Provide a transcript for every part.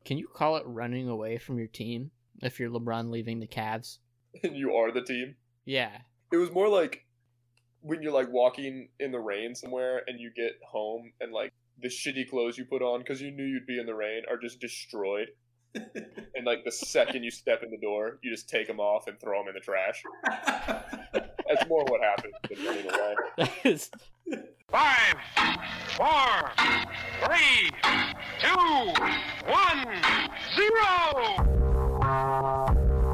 Can you call it running away from your team if you're LeBron leaving the Cavs? And you are the team? Yeah. It was more like when you're like walking in the rain somewhere and you get home and like the shitty clothes you put on because you knew you'd be in the rain are just destroyed. And like the second you step in the door, you just take them off and throw them in the trash. That's more what happens than running away. That is... 5, 4, 3, 2, 1, 0.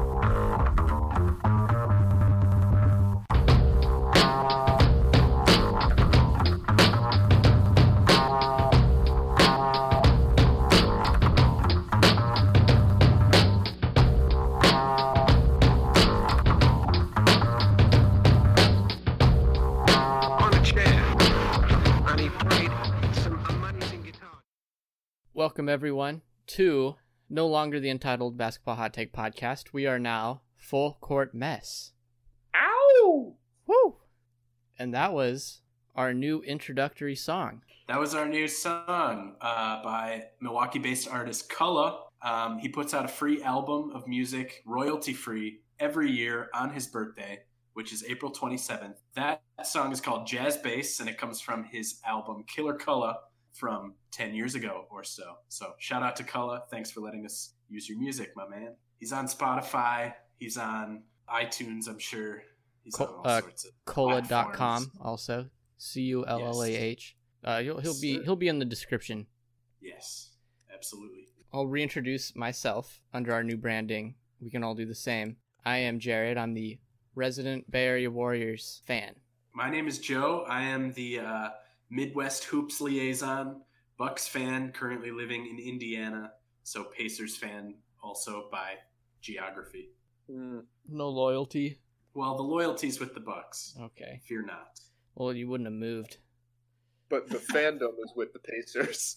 Welcome, everyone, to no longer the Entitled Basketball Hot Take Podcast. We are now Full Court Mess. Ow! Woo! And that was our new introductory song. That was our new song by Milwaukee-based artist Cullah. He puts out a free album of music, royalty-free, every year on his birthday, which is April 27th. That song is called Jazz Bass, and it comes from his album Killer Cullah from 10 years ago or so. So shout out to Cullah. Thanks for letting us use your music, my man. He's on Spotify. He's on iTunes, I'm sure. He's on all sorts of Cullah.com platforms. also. Cullah. He'll be in the description. Yes, absolutely. I'll reintroduce myself under our new branding. We can all do the same. I am Jared. I'm the resident Bay Area Warriors fan. My name is Joe. I am the Midwest Hoops liaison, Bucks fan, currently living in Indiana, so Pacers fan also by geography. No loyalty. Well, the loyalty's with the Bucks. Okay. Fear not. Well, you wouldn't have moved. But the fandom is with the Pacers.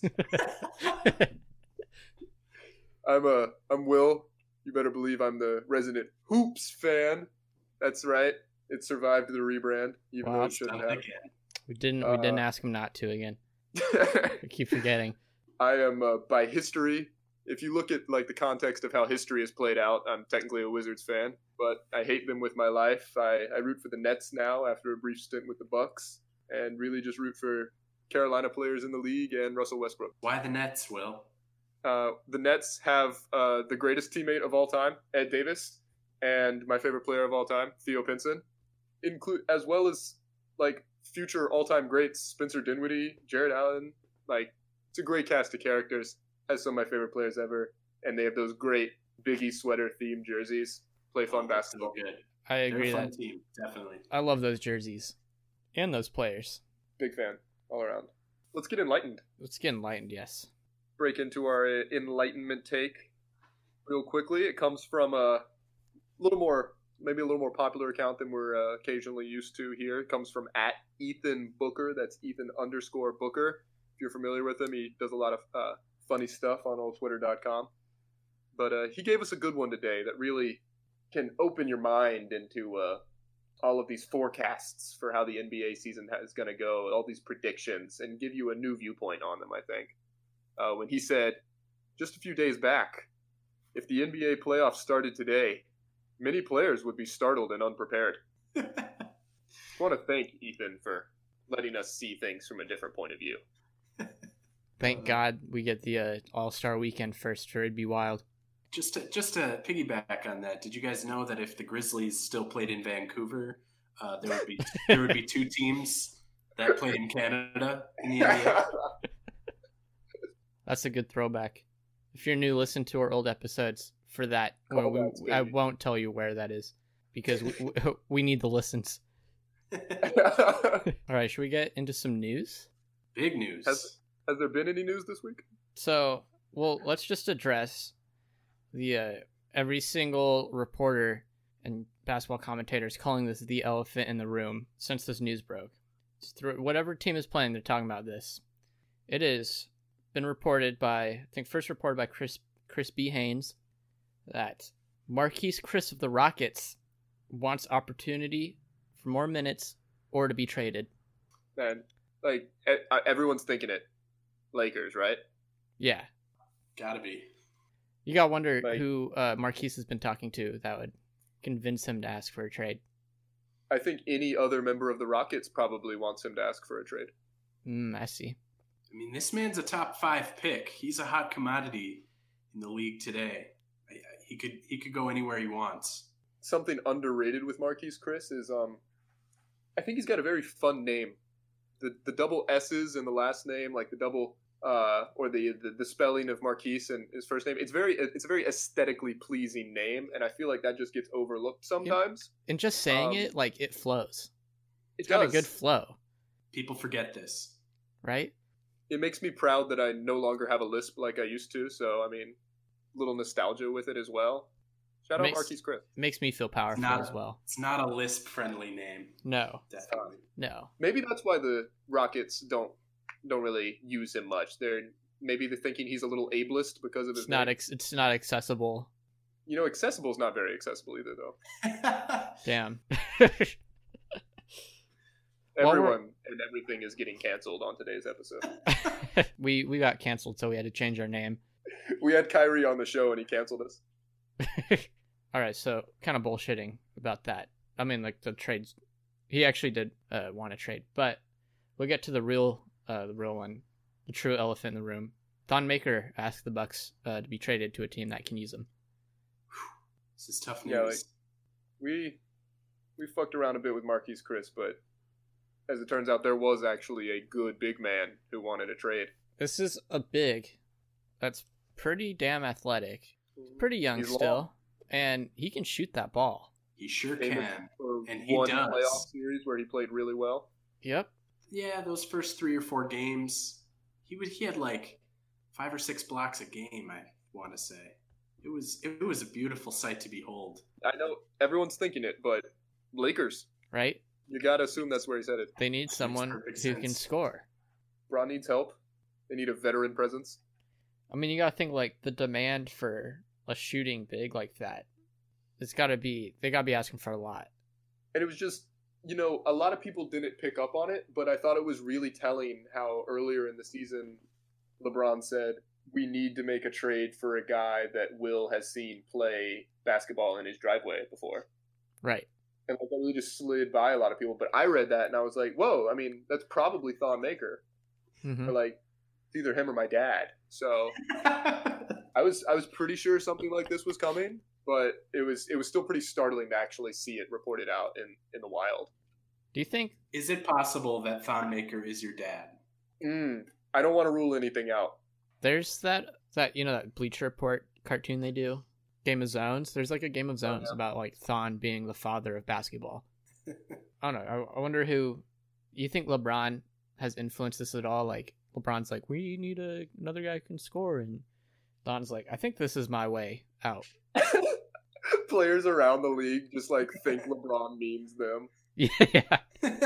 I'm Will. You better believe I'm the resident Hoops fan. That's right. It survived the rebrand, even though it shouldn't have. We didn't ask him not to again. I keep forgetting. I am by history. If you look at like the context of how history is played out, I'm technically a Wizards fan, but I hate them with my life. I root for the Nets now after a brief stint with the Bucks, and really just root for Carolina players in the league and Russell Westbrook. Why the Nets, Will? The Nets have the greatest teammate of all time, Ed Davis, and my favorite player of all time, Theo Pinson, as well as like future all-time greats, Spencer Dinwiddie, Jared Allen. Like, it's a great cast of characters. Has some of my favorite players ever, and they have those great Biggie sweater-themed jerseys. Play fun basketball. So good. I agree. They're a fun team, definitely. I love those jerseys and those players. Big fan all around. Let's get enlightened. Let's get enlightened, yes. Break into our enlightenment take real quickly. It comes from maybe a little more popular account than we're occasionally used to here. It comes from @Ethan Booker. That's Ethan_Booker. If you're familiar with him, he does a lot of funny stuff on old Twitter.com. But he gave us a good one today that really can open your mind into all of these forecasts for how the NBA season is going to go, all these predictions, and give you a new viewpoint on them, I think. When he said, just a few days back, if the NBA playoffs started today, many players would be startled and unprepared. I want to thank Ethan for letting us see things from a different point of view. Thank God we get the All-Star Weekend first, or it'd be wild. Just to piggyback on that, did you guys know that if the Grizzlies still played in Vancouver, there would be two teams that played in Canada in the NBA? That's a good throwback. If you're new, listen to our old episodes for that. I won't tell you where that is because we need the listens. All right, should we get into some news? Big news. Has there been any news this week? So, let's just address the every single reporter and basketball commentators calling this the elephant in the room since this news broke. Whatever team is playing, they're talking about this. It has been reported first reported by Chris B. Haynes that Marquise Chris of the Rockets wants opportunity for more minutes or to be traded. Man, like everyone's thinking it. Lakers, right? Yeah. Gotta be. You gotta wonder Like- who Marquise has been talking to that would convince him to ask for a trade. I think any other member of the Rockets probably wants him to ask for a trade. I see. I mean, this man's a top 5 pick. He's a hot commodity in the league today. He could go anywhere he wants. Something underrated with Marquise Chris is I think he's got a very fun name. The double S's in the last name, like the double or the spelling of Marquise and his first name. It's a very aesthetically pleasing name, and I feel like that just gets overlooked sometimes. And just saying it, like, it flows. It's Got a good flow, People forget this. right? It makes me proud that I no longer have a lisp like I used to. So I mean, little nostalgia with it as well. Shout out Makes- Marquise Chris. Makes me feel powerful Not- as well. It's not a Lisp-friendly name. No, Definitely. no. Maybe that's why the Rockets don't really use him much. They're thinking he's a little ableist because of his It's not. name. It's not accessible. Accessible is not very accessible either, though. Damn. Well, Everyone and everything is getting canceled on today's episode. we got canceled, so we had to change our name. We had Kyrie on the show and he canceled us. All right, so kind of bullshitting about that. I mean, like the trades. He actually did want to trade, but we'll get to the real one, the true elephant in the room. Thon Maker asked the Bucks to be traded to a team that can use him. This is tough news. Yeah, we fucked around a bit with Marquise Chris, but as it turns out, there was actually a good big man who wanted a trade. This is a big that's pretty damn athletic, pretty young He's still, long. and he can shoot that ball. He sure Famous can. for And he one does. playoff series where he played really well. Yep. Yeah, those first 3 or 4 games, he had like 5 or 6 blocks a game, I want to say. It was a beautiful sight to behold. I know everyone's thinking it, but Lakers, Right? you gotta assume that's where he's headed. They need Makes someone perfect who can sense. score. Bron needs help. They need a veteran presence. I mean, you gotta think like the demand for a shooting big like that. They gotta be asking for a lot. And it was just, a lot of people didn't pick up on it, but I thought it was really telling how earlier in the season LeBron said, we need to make a trade for a guy that Will has seen play basketball in his driveway before. Right. And like, that really just slid by a lot of people. But I read that and I was like, whoa, I mean, that's probably Thon Maker. Hmm. Or like, it's either him or my dad. So I was pretty sure something like this was coming, but it was still pretty startling to actually see it reported out in the wild. Do you think Is it possible that Thon Maker is your dad? I don't want to rule anything out. there's that that Bleacher Report cartoon they do, Game of Zones? There's like a Game of Zones about like Thon being the father of basketball. I don't know. I wonder who. You think LeBron has influenced this at all? Like LeBron's like, we need another guy who can score, and Thon's like, I think this is my way out. Players around the league just like think LeBron means them. Yeah.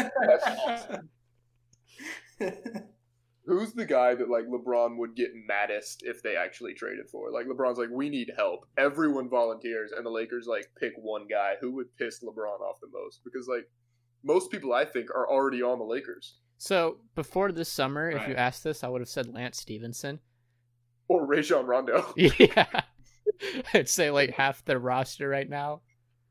Who's the guy that like LeBron would get maddest if they actually traded for? Like LeBron's like, we need help. Everyone volunteers, and the Lakers like pick one guy. Who would piss LeBron off the most? Because like most people I think are already on the Lakers So before this summer, if you Right. asked this, I would have said Lance Stevenson. or Rajon Rondo. Yeah. I'd say like half the roster right now.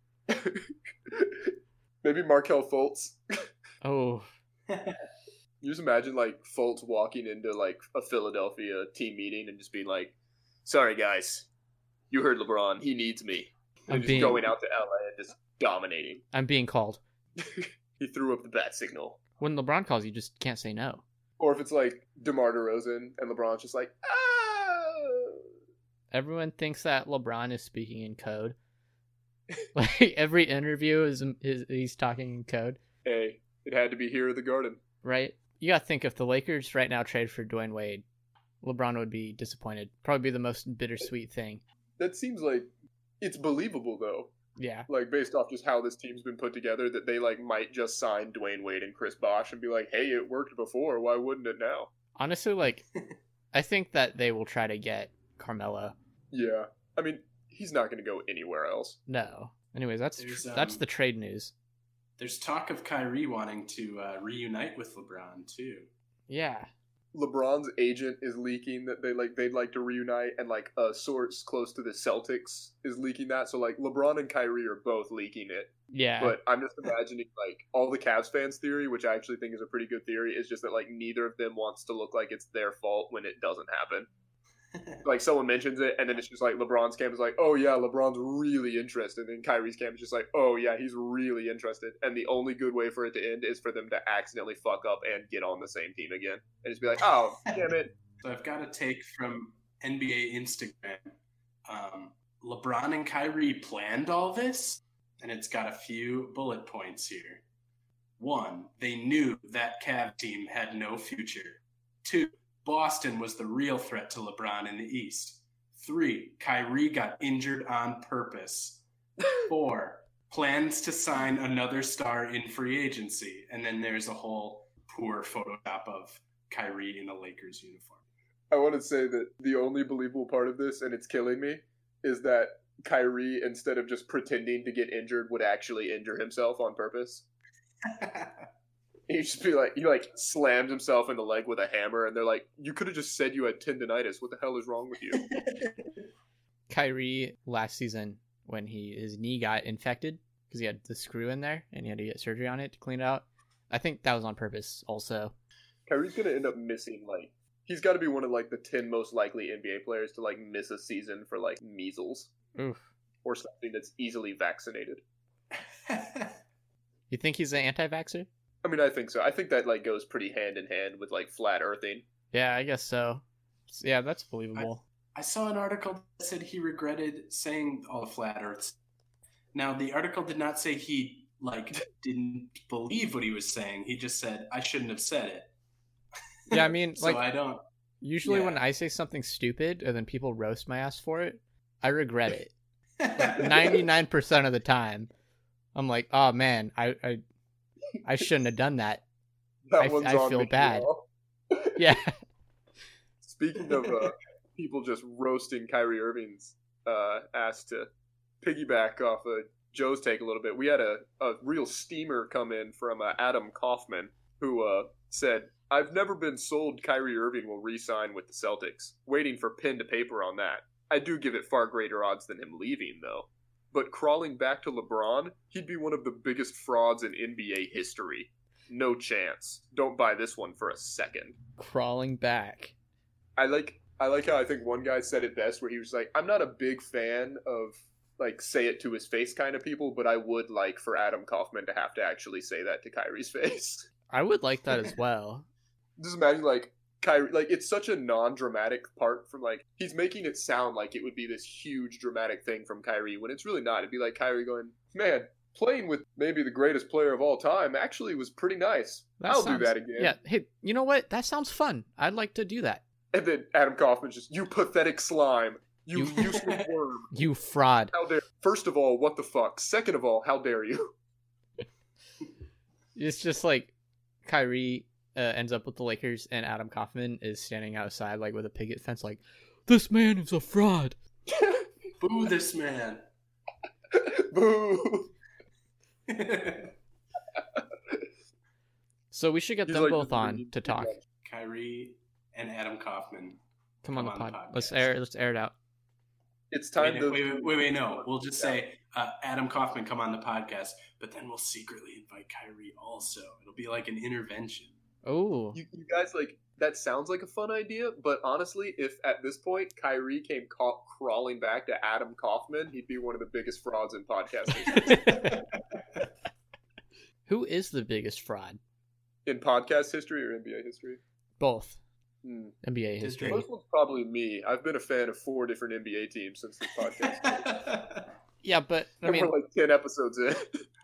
Maybe Markelle Fultz. Oh, You just imagine like Fultz walking into like a Philadelphia team meeting and just being like, "Sorry guys, you heard LeBron. He needs me." And I'm just being- going out to LA and just dominating. I'm being called. He threw up the bat signal. When LeBron calls, you just can't say no. Or if it's like DeMar DeRozan and LeBron's just like, "Ah." Everyone thinks that LeBron is speaking in code. Like every interview is he's talking in code, Hey, it had to be here at the Garden. right? You gotta think if the Lakers right now trade for Dwayne Wade, LeBron would be disappointed. Probably be the most bittersweet thing. That seems like it's believable though. Yeah. Like based off just how this team's been put together, that they like might just sign Dwayne Wade and Chris Bosh and be like, "Hey, it worked before. Why wouldn't it now?" Honestly, like, I think that they will try to get Carmelo. Yeah, I mean, he's not going to go anywhere else. No. Anyways, that's There's, the trade news. There's talk of Kyrie wanting to reunite with LeBron too. Yeah. LeBron's agent is leaking that they'd like to reunite, and like a source close to the Celtics is leaking that. So like LeBron and Kyrie are both leaking it. Yeah. But I'm just imagining like all the Cavs fans' theory, which I actually think is a pretty good theory, is just that like neither of them wants to look like it's their fault when it doesn't happen. Like someone mentions it, and then it's just like LeBron's camp is like, oh yeah, LeBron's really interested, and Kyrie's camp is just like, oh yeah, he's really interested, and the only good way for it to end is for them to accidentally fuck up and get on the same team again, and just be like, oh damn it. So I've got a take from NBA Instagram. LeBron and Kyrie planned all this, and it's got a few bullet points here. 1, they knew that Cav team had no future. 2, Boston was the real threat to LeBron in the East. 3, Kyrie got injured on purpose. 4, plans to sign another star in free agency. And then there's a whole poor Photoshop of Kyrie in a Lakers uniform. I want to say that the only believable part of this, and it's killing me, is that Kyrie, instead of just pretending to get injured, would actually injure himself on purpose. He'd just be like, he like slams himself in the leg with a hammer, and they're like, you could have just said you had tendonitis. What the hell is wrong with you? Kyrie last season, when his knee got infected because he had the screw in there and he had to get surgery on it to clean it out. I think that was on purpose also. Kyrie's going to end up missing, like, he's got to be one of like the 10 most likely NBA players to like miss a season for like measles. Oof. Or something that's easily vaccinated. You think he's an anti-vaxxer? I mean, I think so. I think that like goes pretty hand in hand with like flat earthing. Yeah, I guess so. Yeah, that's believable. I saw an article that said he regretted saying all the flat earths. Now, the article did not say he like didn't believe what he was saying. He just said, I shouldn't have said it. Yeah, I mean, so like, I don't. Usually when I say something stupid and then people roast my ass for it, I regret it. 99% of the time, I'm like, oh man, I shouldn't have done that. I feel bad. Yeah. Speaking of people just roasting Kyrie Irving's ass, to piggyback off of Joe's take a little bit, we had a real steamer come in from Adam Kaufman, who said, I've never been sold Kyrie Irving will re-sign with the Celtics. Waiting for pen to paper on that. I do give it far greater odds than him leaving, though. But crawling back to LeBron, he'd be one of the biggest frauds in NBA history. No chance. Don't buy this one for a second. Crawling back. I like how I think one guy said it best, where he was like, I'm not a big fan of, like, say it to his face kind of people, but I would like for Adam Kaufman to have to actually say that to Kyrie's face. I would like that as well. Just imagine, like, Kyrie, like, it's such a non-dramatic part from, like, he's making it sound like it would be this huge dramatic thing from Kyrie, when it's really not. It'd be like Kyrie going, man, playing with maybe the greatest player of all time actually was pretty nice. I'll do that again. Yeah, hey, you know what? That sounds fun. I'd like to do that. And then Adam Kaufman's just, you pathetic slime. You useless worm. You fraud. How dare. First of all, what the fuck? Second of all, how dare you? It's just like Kyrie ends up with the Lakers, and Adam Kaufman is standing outside, like, with a picket fence, like, this man is a fraud. Boo this man. Boo. So we should get them like both on to talk. Kyrie and Adam Kaufman. Come on the pod. Let's air it out. It's time Wait, no. We'll just say Adam Kaufman come on the podcast, but then we'll secretly invite Kyrie also. It'll be like an intervention. Oh. You guys, like, that sounds like a fun idea, but honestly, if at this point Kyrie came crawling back to Adam Kaufman, he'd be one of the biggest frauds in podcast history. Who is the biggest fraud? In podcast history or NBA history? Both. NBA history. Most one's probably me. I've been a fan of 4 different NBA teams since this podcast. Yeah, but I mean, we're like 10 episodes in.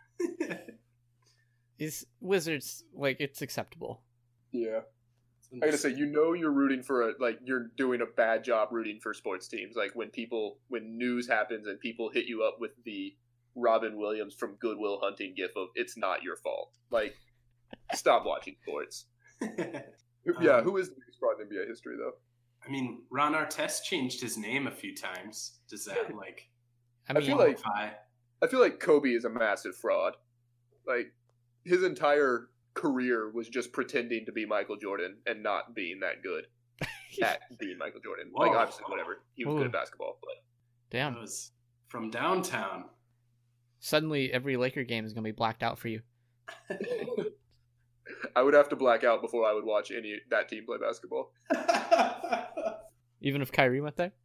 Is Wizards, like, it's acceptable. Yeah. I gotta say, you're rooting for you're doing a bad job rooting for sports teams. Like, when news happens and people hit you up with the Robin Williams from Good Will Hunting gif of, it's not your fault. Like, stop watching sports. Yeah, who is the biggest fraud in NBA history, though? I mean, Ron Artest changed his name a few times. Does that, like... I feel like Kobe is a massive fraud. Like, his entire career was just pretending to be Michael Jordan and not being that good at being Michael Jordan. Whoa. Like, obviously, whatever. He was Ooh. good at basketball, but Damn. That was from downtown. Suddenly, every Laker game is going to be blacked out for you. I would have to black out before I would watch that team play basketball. Even if Kyrie went there?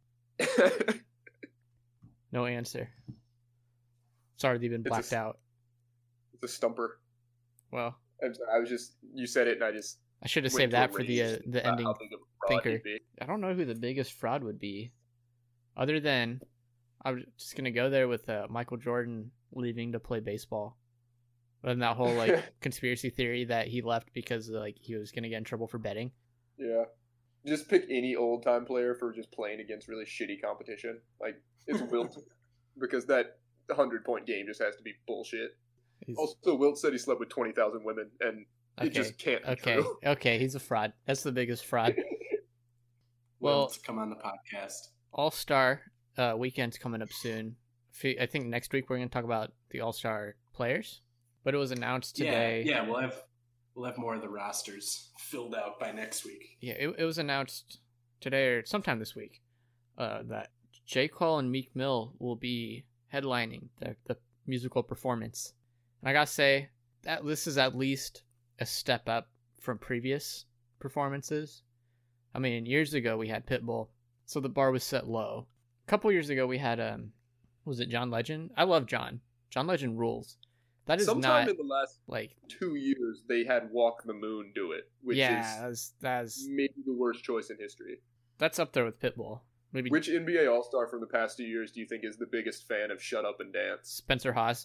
No answer. Sorry, they've been blacked out. It's a stumper. Well, I'm sorry, you said it, and I just I should have went saved to a that for rage the about ending how big of a fraud thinker. he'd be. I don't know who the biggest fraud would be. Other than, I'm just going to go there with Michael Jordan leaving to play baseball. And that whole, like, conspiracy theory that he left because, like, he was going to get in trouble for betting. Yeah. Just pick any old-time player for just playing against really shitty competition. Like, it's Wilt. Because that 100-point game just has to be bullshit. Also, Wilt said he slept with 20,000 women, and it just can't be true. Okay, he's a fraud. That's the biggest fraud. Well, Well, come on the podcast. All-Star weekend's coming up soon. I think next week we're going to talk about the All-Star players. But it was announced today. Yeah, we'll have more of the rosters filled out by next week. Yeah, it was announced today or sometime this week that J. Cole and Meek Mill will be headlining the musical performance. And I gotta say that this is at least a step up from previous performances. I mean, years ago we had Pitbull, so the bar was set low. A couple years ago we had was it John Legend? I love John. John Legend rules. That is Sometime not in the last like 2 years, they had Walk the Moon do it, which is that's maybe the worst choice in history. that's up there with Pitbull. Maybe Which NBA All-Star from the past 2 years do you think is the biggest fan of Shut Up and Dance? Spencer Hawes.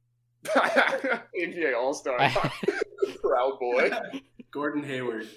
NBA All-Star. Proud boy. Gordon Hayward.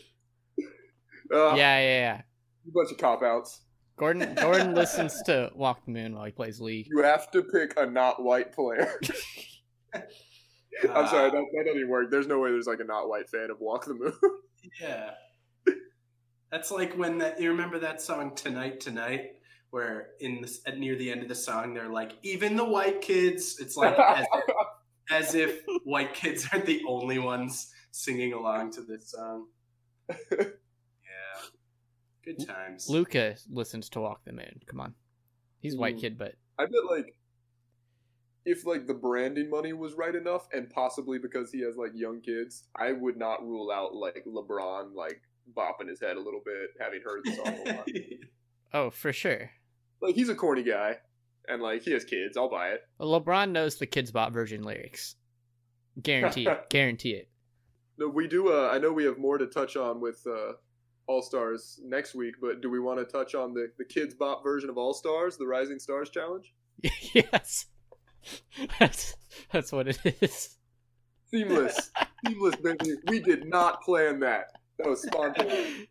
Yeah. A bunch of cop-outs. Gordon listens to Walk the Moon while he plays League. You have to pick a not white player. I'm sorry, that doesn't even work. There's no way there's like a not white fan of Walk the Moon. Yeah. That's like when you remember that song Tonight, where near the end of the song they're like, even the white kids. It's like as if white kids are the only ones singing along to this song. Yeah. Good times. Luca listens to Walk the Moon. Come on. He's a white Ooh. kid, but I bet like if like the branding money was right enough, and possibly because he has like young kids, I would not rule out like LeBron like bopping his head a little bit, having heard the song a lot. oh, for sure. Like he's a corny guy, and like he has kids. I'll buy it. Well, LeBron knows the Kids Bop version lyrics. Guarantee it. No, we do. I know we have more to touch on with All Stars next week, but do we want to touch on the Kids Bop version of All Stars, the Rising Stars Challenge? Yes. That's what it is. Seamless, baby. We did not plan that. That was spontaneous.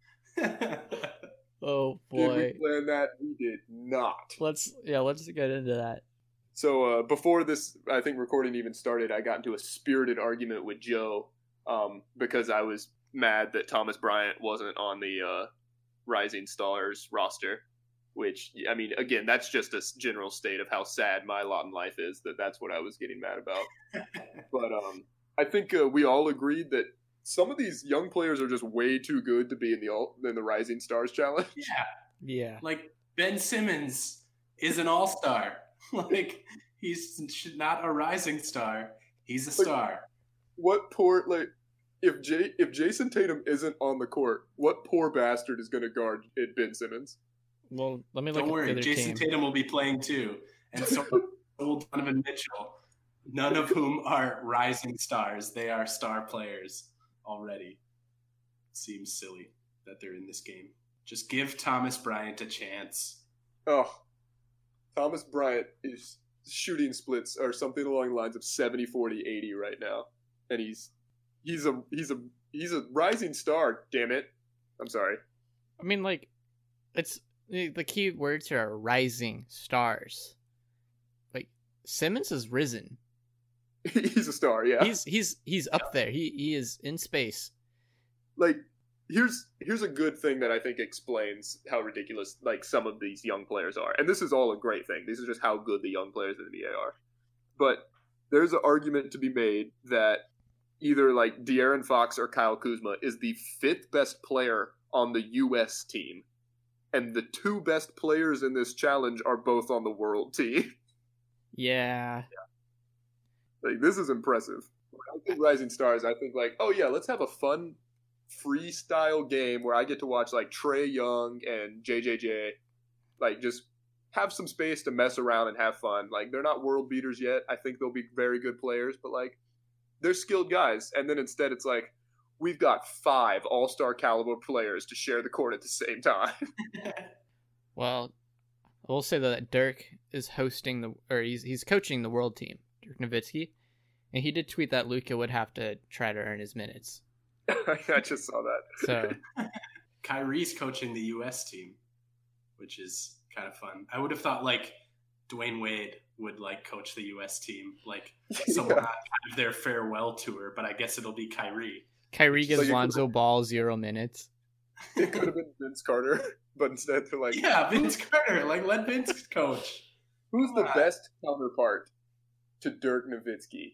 Oh Did we boy. plan that? We did not. Let's get into that. So before this, I think recording even started, I got into a spirited argument with Joe because I was mad that Thomas Bryant wasn't on the Rising Stars roster. Which, I mean, again, that's just a general state of how sad my lot in life is. That's what I was getting mad about. But I think we all agreed that some of these young players are just way too good to be in the Rising Stars Challenge. Yeah. Like Ben Simmons is an all-star. Like he's not a rising star. He's a star. What poor if Jason Tatum isn't on the court, what poor bastard is going to guard Ben Simmons? Well, let me look Don't at worry, the other Jason team. Tatum will be playing too, and so will Donovan Mitchell. None of whom are rising stars. They are star players already. Seems silly that they're in this game. Just give Thomas Bryant a chance. Oh, Thomas Bryant is shooting splits or something along the lines of 70, 40, 80 right now, and he's a rising star. Damn it! I'm sorry. I mean, like, it's the key words here are rising stars. Like Simmons has risen. He's a star. Yeah. He's up there. He is in space. Like here's a good thing that I think explains how ridiculous like some of these young players are. And this is all a great thing. This is just how good the young players in the NBA are. But there's an argument to be made that either like De'Aaron Fox or Kyle Kuzma is the 5th best player on the U.S. team. And the 2 best players in this challenge are both on the world team. Yeah. Like, this is impressive. When I think Rising Stars, I think like, oh yeah, let's have a fun freestyle game where I get to watch like Trae Young and JJJ, like just have some space to mess around and have fun. Like, they're not world beaters yet. I think they'll be very good players, but like, they're skilled guys. And then instead it's like, we've got 5 all-star caliber players to share the court at the same time. Well, I will say that Dirk is he's coaching the world team, Dirk Nowitzki, and he did tweet that Luka would have to try to earn his minutes. I just saw that. So Kyrie's coaching the U.S. team, which is kind of fun. I would have thought like Dwayne Wade would like coach the U.S. team, like someone on their farewell tour, but I guess it'll be Kyrie. Kyrie gives Lonzo Ball 0 minutes. It could have been Vince Carter, but instead they're like, yeah, Vince Carter. Like, let Vince coach. Who's the best counterpart to Dirk Nowitzki?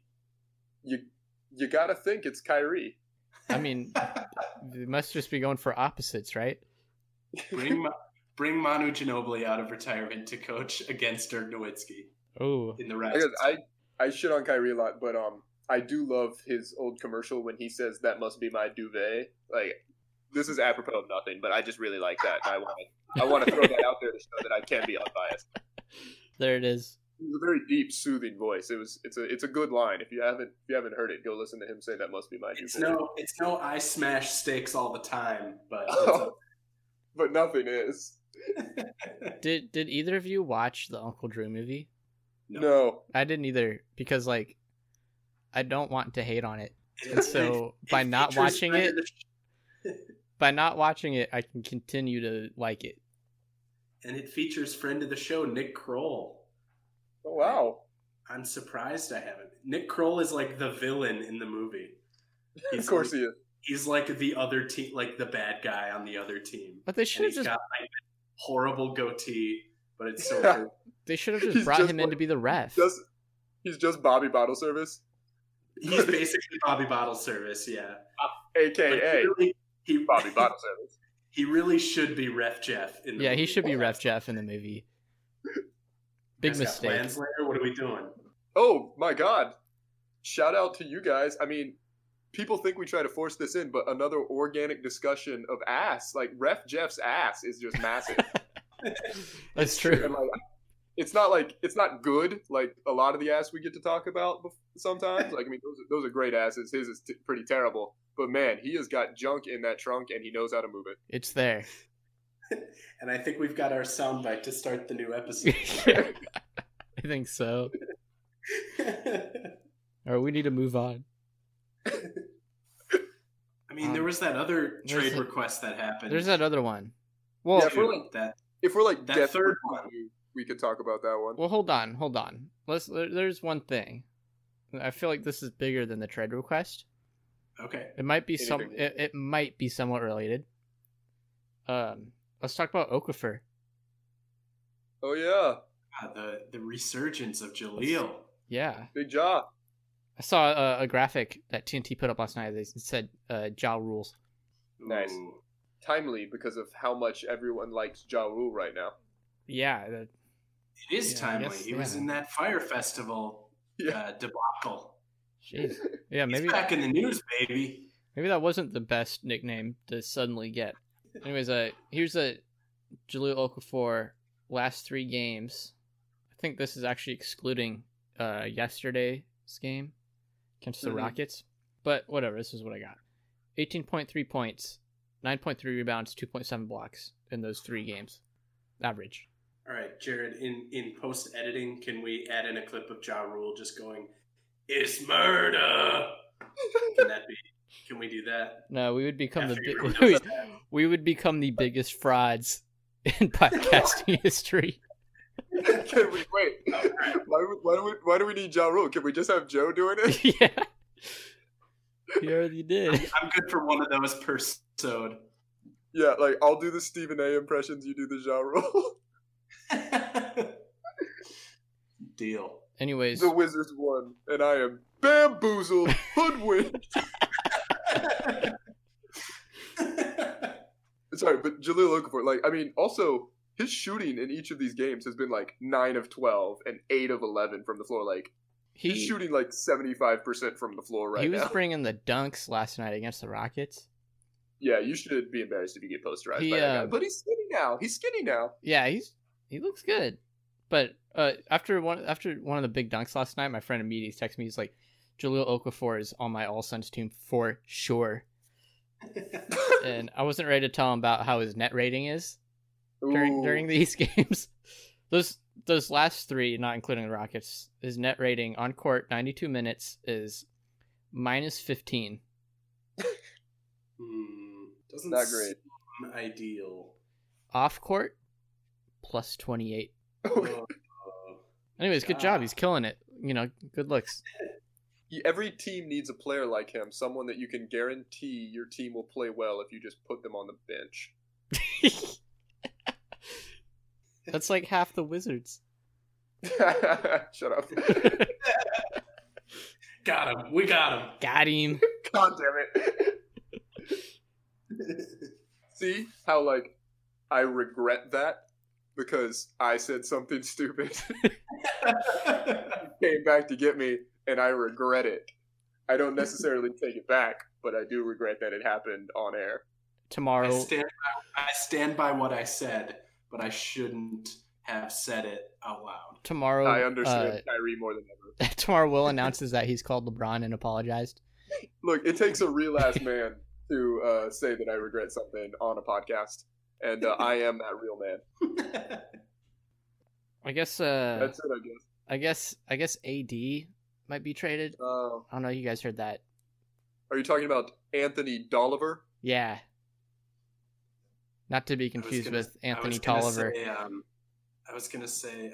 You gotta think it's Kyrie. I mean, they must just be going for opposites, right? Bring Manu Ginobili out of retirement to coach against Dirk Nowitzki. Oh, in the Raptors. I shit on Kyrie a lot, but I do love his old commercial when he says that must be my duvet. Like, this is apropos of nothing, but I just really like that. And I want to throw that out there to show that I can be unbiased. There it is. It's a very deep, soothing voice. It's a good line. If you haven't heard it, go listen to him say that must be my duvet. It's no I smash steaks all the time, but but nothing is. Did either of you watch the Uncle Drew movie? No. I didn't either, because like I don't want to hate on it. And so by not watching it, I can continue to like it. And it features friend of the show, Nick Kroll. Oh, wow. I'm surprised I haven't. Nick Kroll is like the villain in the movie. Of course he is. He's like the other team, like the bad guy on the other team. But they should have just got like horrible goatee, but it's so Yeah. cool. They should have just brought him in to be the ref. He's just Bobby Bottle Service. He's basically Bobby Bottle Service, yeah. AKA Bobby Bottle Service. He really should be Ref Jeff in the movie. Yeah, he should be Ref Jeff in the movie. Big mistake. Got plans later? What are we doing? Oh my God! Shout out to you guys. I mean, people think we try to force this in, but another organic discussion of ass, like Ref Jeff's ass, is just massive. That's true. And like, it's not good. Like a lot of the ass we get to talk about sometimes. Like, I mean, those are great asses. His is pretty terrible. But man, he has got junk in that trunk, and he knows how to move it. It's there. And I think we've got our soundbite to start the new episode. I think so. Or we need to move on. I mean, there was that other trade request that happened. There's that other one. Well, yeah, if we're like that third one, we could talk about that one. Well, hold on. There's one thing. I feel like this is bigger than the trade request. Okay. It might be it might be somewhat related. Let's talk about Okafor. Oh yeah. The resurgence of Jaleel. Yeah. Big job. I saw a graphic that TNT put up last night. They said Ja rules. Nice. Ooh. Timely because of how much everyone likes Ja Rule right now. Yeah. It is timely. He was in that Fire Festival debacle. Jeez. Yeah, maybe he's back in the news, baby. Maybe that wasn't the best nickname to suddenly get. Anyways, here's a Jahlil Okafor last 3 games. I think this is actually excluding yesterday's game against the Rockets. But whatever, this is what I got. 18.3 points, 9.3 rebounds, 2.7 blocks in those 3 games. Average. All right, Jared, in post-editing, can we add in a clip of Ja Rule just going, "It's murder"? Can we do that? No, we would become we would become the biggest frauds in podcasting history. Can we wait? Why do we need Ja Rule? Can we just have Joe doing it? Yeah. He already did. I'm good for one of those per episode. Yeah, like I'll do the Stephen A. impressions, you do the Ja Rule. Deal. Anyways, The Wizards won, and I am bamboozled, hoodwinked. Sorry, but Jahlil Okafor, like, I mean, also, his shooting in each of these games has been, like, 9 of 12 and 8 of 11 from the floor. Like, he's shooting, like, 75% from the floor right now. He was bringing the dunks last night against the Rockets. Yeah, you should be embarrassed if you get posterized by that guy. But he's skinny now. Yeah, he looks good. But after one of the big dunks last night, my friend immediately texted me. He's like, Jahlil Okafor is on my All Suns team for sure. And I wasn't ready to tell him about how his net rating is during these games. Those last three, not including the Rockets, his net rating on court 92 minutes is -15. Doesn't not great. Seem ideal. Off court +28. Anyways, good job. He's killing it. Good looks. Every team needs a player like him, someone that you can guarantee your team will play well if you just put them on the bench. That's like half the Wizards. Shut up. Got him. We got him. Got him. God damn it. See how, like, I regret that because I said something stupid. Came back to get me, and I regret it. I don't necessarily take it back, but I do regret that it happened on air. Tomorrow. I stand by what I said, but I shouldn't have said it out loud. Tomorrow. I understand Kyrie more than ever. Tomorrow, Will announces that he's called LeBron and apologized. Look, it takes a real ass man to say that I regret something on a podcast, and I am that real man. I guess. That's it, I guess. I guess AD might be traded. I don't know. You guys heard that? Are you talking about Anthony Dolliver? Yeah. Not to be confused with Anthony Tolliver. I was gonna say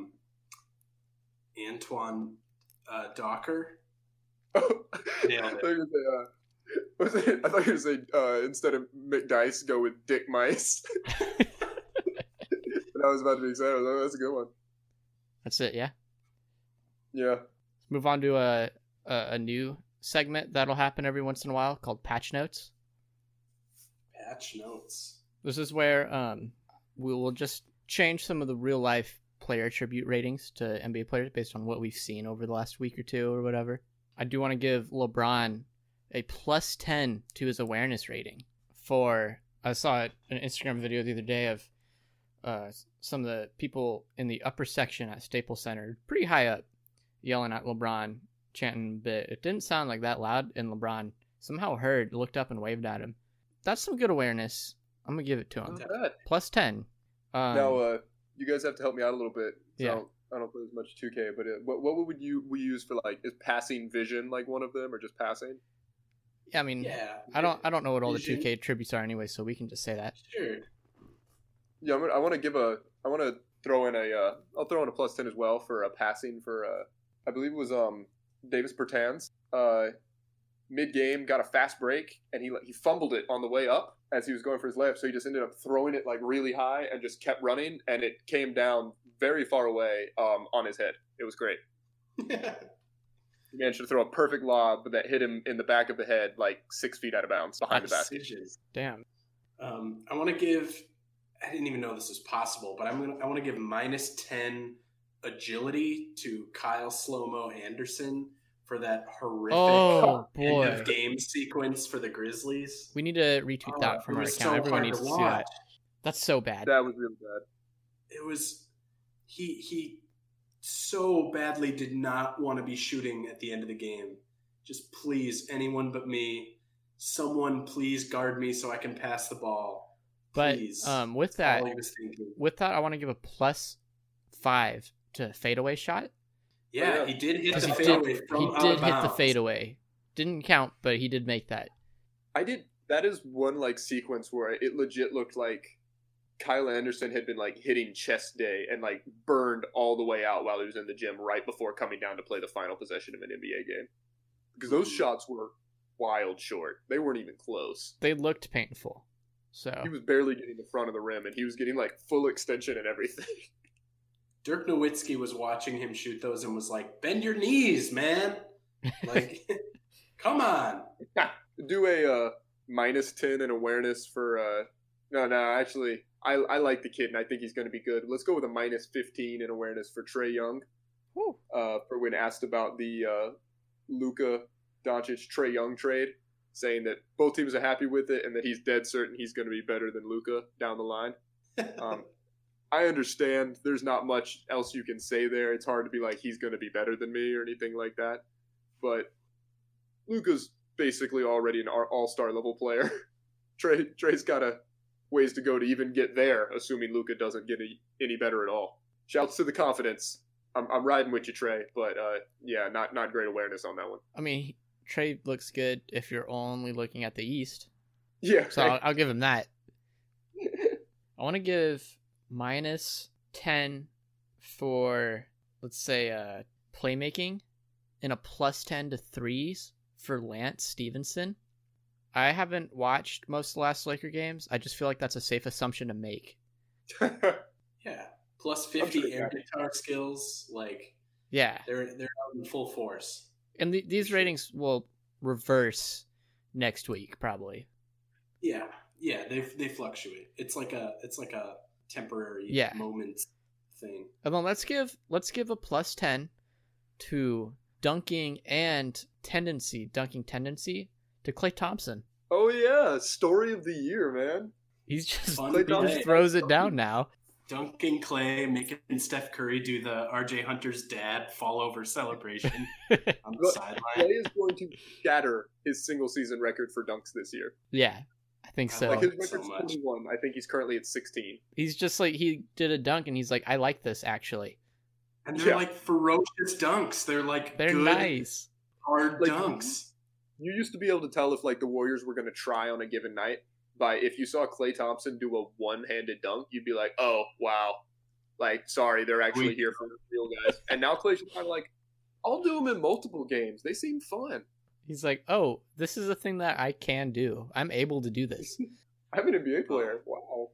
Antoine Docker. Nailed it. I thought you were gonna say instead of McDice, go with Dick Mice. And I was about to be excited. Oh, that's a good one. That's it, yeah. Yeah. Let's move on to a new segment that'll happen every once in a while called Patch Notes. Patch Notes. This is where we will just change some of the real life player attribute ratings to NBA players based on what we've seen over the last week or two or whatever. I do want to give LeBron a +10 to his awareness rating. I saw an Instagram video the other day of some of the people in the upper section at Staples Center, pretty high up, yelling at LeBron, chanting a bit. It didn't sound like that loud, and LeBron somehow looked up and waved at him. That's some good awareness. I'm going to give it to him. +10. Now, you guys have to help me out a little bit. So Yeah. I don't play as much 2K, but what would we use for, like, is passing vision like one of them, or just passing? Yeah, I mean, Yeah. I don't know what all the Vision. 2K attributes are anyway, so we can just say that. Sure. Yeah, I want to throw in I'll throw in a +10 as well for passing for I believe it was Davis Bertans. Mid game got a fast break and he fumbled it on the way up as he was going for his layup, so he just ended up throwing it like really high and just kept running, and it came down very far away on his head. It was great. He managed to throw a perfect lob that hit him in the back of the head, like 6 feet out of bounds behind the basket. Damn. I want to give. I didn't even know this was possible, but I want to give -10 agility to Kyle Slow-Mo Anderson for that horrific end of game sequence for the Grizzlies. We need to retweet that from our account. So Everyone needs to see that. That's so bad. That was really bad. It was. He so badly did not want to be shooting at the end of the game. Just please, anyone but me, someone please guard me so I can pass the ball. But Please. with that, All he was thinking. I want to give a +5 to fadeaway shot. Yeah, he did hit the He fadeaway from He out did of hit the bounds. fadeaway. Didn't count, but he did make that. That is one like sequence where it legit looked like Kyle Anderson had been like hitting chest day and like burned all the way out while he was in the gym right before coming down to play the final possession of an NBA game. Because those shots were wild short. They weren't even close. They looked painful. So He was barely getting the front of the rim, and he was getting like full extension and everything. Dirk Nowitzki was watching him shoot those and was like, "Bend your knees, man! Like, come on!" Do a -10 in awareness for. No, actually, I like the kid and I think he's going to be good. Let's go with a -15 in awareness for Trae Young. For when asked about the Luka Doncic Trae Young trade, saying that both teams are happy with it and that he's dead certain he's going to be better than Luka down the line. I understand there's not much else you can say there. It's hard to be like he's going to be better than me or anything like that. But Luka's basically already an all-star level player. Trae's got a ways to go to even get there, assuming Luka doesn't get any better at all. Shouts to the confidence. I'm riding with you, Trae, but yeah, not great awareness on that one. I mean, Trae looks good if you're only looking at the East. Yeah. So I'll give him that. I want to give -10 for, let's say, playmaking and a +10 to threes for Lance Stevenson. I haven't watched most of the last Laker games. I just feel like that's a safe assumption to make. Yeah. +50 air guitar skills. Like, yeah. They're out in full force. And these ratings will reverse next week, probably. Yeah. They fluctuate. It's like a temporary moment thing. And then let's give a +10 to dunking tendency to Klay Thompson. Oh yeah, story of the year, man. He just throws it down now. Dunking Klay, making Steph Curry do the RJ Hunter's dad fall over celebration on the sideline. Klay is going to shatter his single season record for dunks this year. Yeah, I think so. Like his record's 21. I think he's currently at 16. He's just like, he did a dunk and he's like, I like this actually. And they're like ferocious dunks. They're good, nice, hard dunks. You used to be able to tell if like the Warriors were going to try on a given night by if you saw Klay Thompson do a one-handed dunk, you'd be like, oh wow, like sorry, they're actually here for the real guys. And now Klay's kind of like, I'll do them in multiple games. They seem fun. He's like, oh, this is a thing that I can do. I'm able to do this. I'm an NBA player. Wow.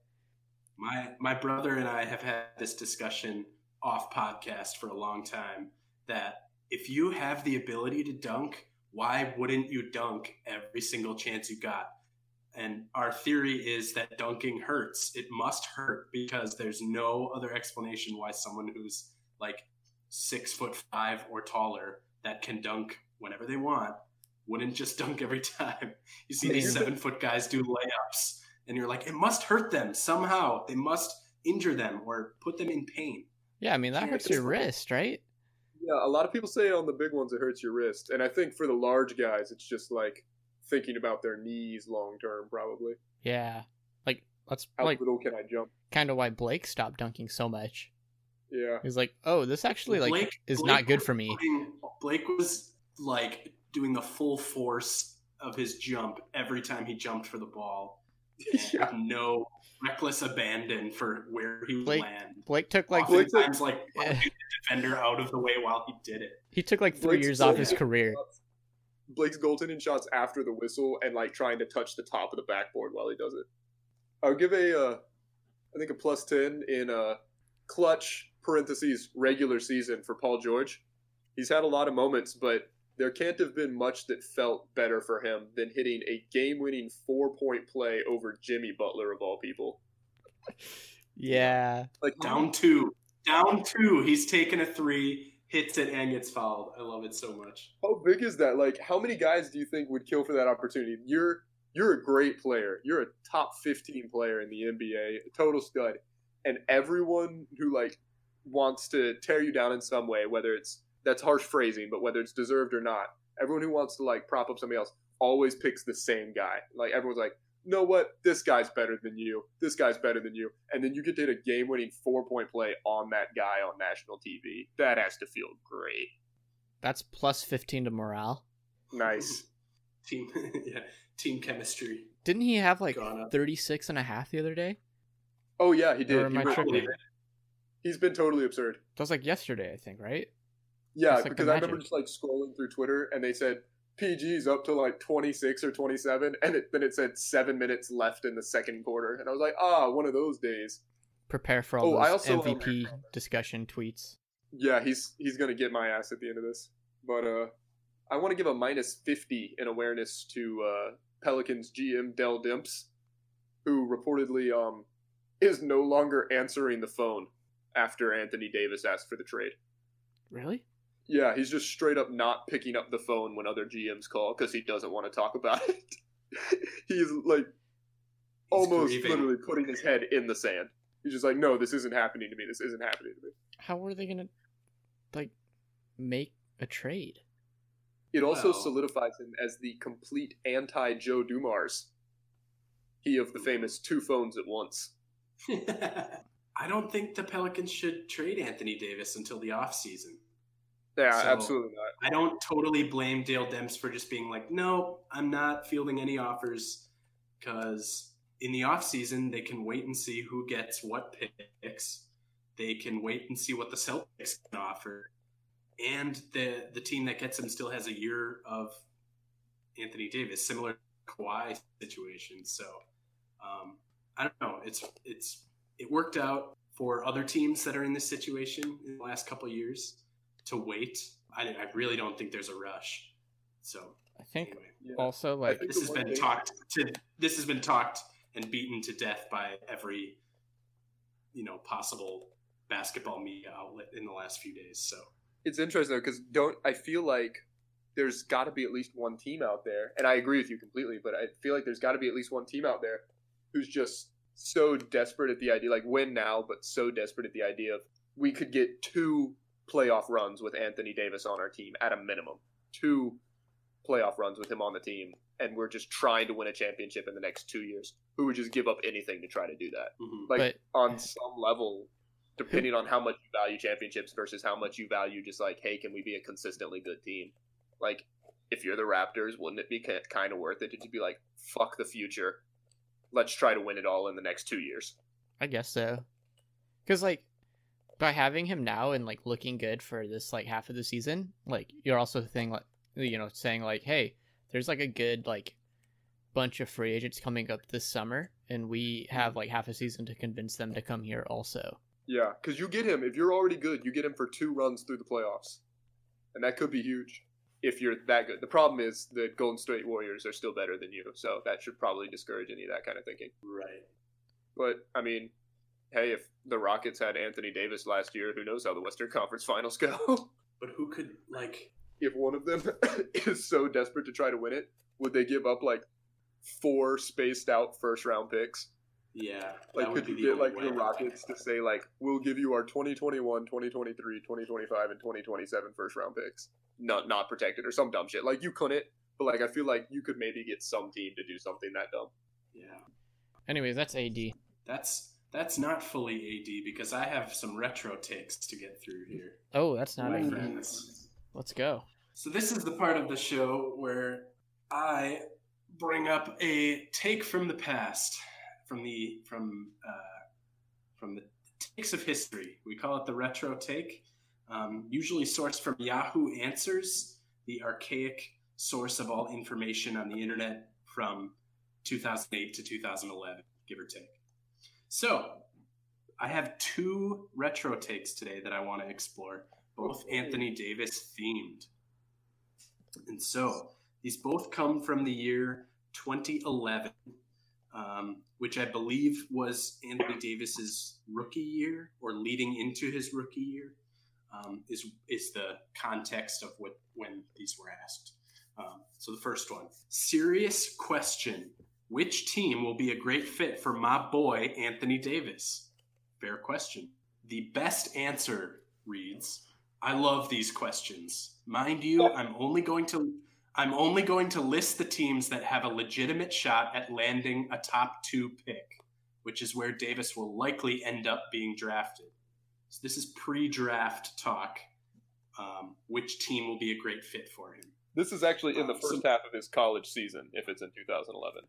My brother and I have had this discussion off podcast for a long time that if you have the ability to dunk, why wouldn't you dunk every single chance you got? And our theory is that dunking hurts. It must hurt because there's no other explanation why someone who's like 6'5" or taller that can dunk whenever they want wouldn't just dunk every time. You see these 7-foot guys do layups and you're like, it must hurt them somehow. They must injure them or put them in pain. Yeah, I mean, that hurts your wrist, right? Yeah, a lot of people say on the big ones it hurts your wrist. And I think for the large guys, it's just like thinking about their knees long term, probably. Yeah. Like, that's how like little can I jump? Kind of why Blake stopped dunking so much. Yeah. He's like, oh, this actually Blake not good for me. Blake was like doing the full force of his jump every time he jumped for the ball. Yeah. With no reckless abandon for where he would land. Blake took like oftentimes the defender out of the way while he did it. He took like 3 years off his career. Blake's goaltending shots after the whistle and like trying to touch the top of the backboard while he does it. I'll give I think a +10 in clutch parentheses regular season for Paul George. He's had a lot of moments, but there can't have been much that felt better for him than hitting a game-winning 4-point play over Jimmy Butler of all people. Yeah. Like down two. He's taken a 3, hits it, and gets fouled. I love it so much. How big is that? Like, how many guys do you think would kill for that opportunity? You're a great player. You're a top 15 player in the NBA, a total stud. And everyone who, like, wants to tear you down in some way, whether it's, that's harsh phrasing, but whether it's deserved or not, everyone who wants to, like, prop up somebody else always picks the same guy. Like, everyone's like, you know what? This guy's better than you. This guy's better than you. And then you get to hit a game-winning 4-point play on that guy on national TV. That has to feel great. That's +15 to morale. Nice. Team chemistry. Didn't he have like 36.5 the other day? Oh, yeah, he did. Or am I tripping? He's been totally absurd. That was like yesterday, I think, right? Yeah, like because I remember just like scrolling through Twitter and they said PG's up to like 26 or 27, and then it said 7 minutes left in the second quarter, and I was like, one of those days. Prepare for all I those also, MVP discussion tweets. Yeah, he's gonna get my ass at the end of this. But I want to give a -50 in awareness to Pelicans GM Dell Demps, who reportedly is no longer answering the phone after Anthony Davis asked for the trade. Really? Yeah, he's just straight up not picking up the phone when other GMs call because he doesn't want to talk about it. He's like almost grieving. literally putting his head in the sand. He's just like, no, this isn't happening to me. This isn't happening to me. How are they gonna make a trade? It also Well- solidifies him as the complete anti-Joe Dumars. He of the famous 2 phones at once. I don't think the Pelicans should trade Anthony Davis until the offseason. Yeah, So- absolutely not. I don't totally blame Dale Demps for just being like, no, I'm not fielding any offers, because in the offseason, they can wait and see who gets what picks. They can wait and see what the Celtics can offer. And the team that gets him still has a year of Anthony Davis, similar to Kawhi situation. So I don't know. It worked out for other teams that are in this situation in the last couple of years to wait. I really don't think there's a rush. So I think anyway, Yeah. also like think this the has one been thing- This has been talked and beaten to death by every possible basketball media outlet in the last few days. So It's interesting though, because I feel like there's got to be at least one team out there, and I agree with you completely, but I feel like there's got to be at least one team out there who's just so desperate at the idea, like win now, but so desperate at the idea of we could get 2 playoff runs with Anthony Davis on our team at a minimum. 2 playoff runs with him on the team, and we're just trying to win a championship in the next 2 years. Who would just give up anything to try to do that? Like but on some level, depending on how much you value championships versus how much you value just like, hey, can we be a consistently good team? Like, if you're the Raptors, wouldn't it be kind of worth it to just be like, fuck the future, let's try to win it all in the next 2 years? I guess so. Because like by having him now and like looking good for this like half of the season, like you're also saying like, hey, there's like a good like bunch of free agents coming up this summer, and we have like half a season to convince them to come here also. Yeah, because you get him, if you're already good, you get him for 2 runs through the playoffs. And that could be huge if you're that good. The problem is the Golden State Warriors are still better than you, so that should probably discourage any of that kind of thinking. right. But, I mean, hey, if the Rockets had Anthony Davis last year, who knows how the Western Conference Finals go? But who could If one of them is so desperate to try to win it, would they give up, like, 4 spaced-out first-round picks? Yeah. Like, that would could be you the get, like, only the way. Rockets to say, like, we'll give you our 2021, 2023, 2025, and 2027 first-round picks? Not protected or some dumb shit. Like, you couldn't, but, like, I feel like you could maybe get some team to do something that dumb. Yeah. Anyways, that's AD. That's not fully AD, because I have some retro takes to get through here, Oh, that's not my AD. friends. Let's go. So this is the part of the show where I bring up a take from the past, from the takes of history. We call it the retro take. Usually sourced from Yahoo Answers, the archaic source of all information on the internet from 2008 to 2011, give or take. So I have 2 retro takes today that I want to explore, both Anthony Davis themed. And so these both come from the year 2011, which I believe was Anthony Davis's rookie year, or leading into his rookie year, is the context of when these were asked. So the first one, serious question: which team will be a great fit for my boy Anthony Davis? Fair question. The best answer reads, I love these questions. Mind you, I'm only going to list the teams that have a legitimate shot at landing a top 2 pick, which is where Davis will likely end up being drafted. So this is pre-draft talk. Which team will be a great fit for him? This is actually in the first half of his college season, if it's in 2011.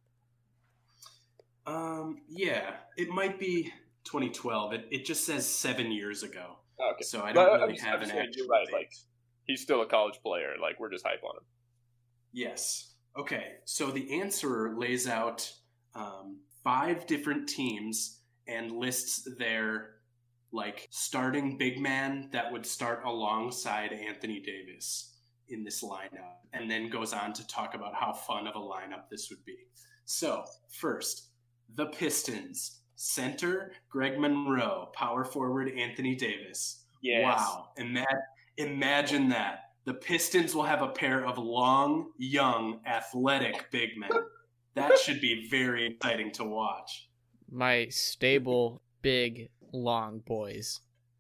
Yeah, it might be 2012. It just says 7 years ago. Okay. So I don't I'm really just have an saying, actual you're right, date. like, he's still a college player. Like, we're just hype on him. Yes. Okay. So the answerer lays out 5 different teams and lists their starting big man that would start alongside Anthony Davis in this lineup, and then goes on to talk about how fun of a lineup this would be. So, first, the Pistons. Center, Greg Monroe. Power forward, Anthony Davis. Yes. Wow. Imagine that. The Pistons will have a pair of long, young, athletic big men. That should be very exciting to watch. My stable, big, long boys.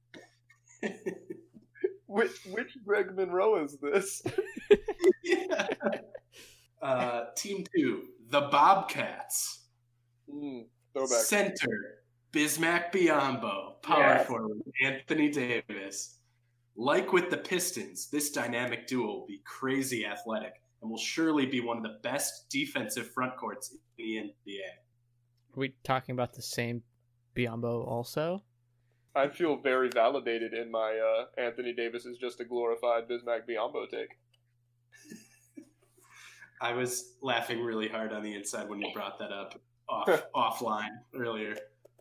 Which Greg Monroe is this? Yeah. Team 2, the Bobcats. Throwback. Center, Bismack Biyombo. Power forward, Anthony Davis. Like with the Pistons, this dynamic duo will be crazy athletic and will surely be one of the best defensive front courts in the NBA. Are we talking about the same Biyombo also? I feel very validated in my Anthony Davis is just a glorified Bismack Biyombo take. I was laughing really hard on the inside when you brought that up offline earlier.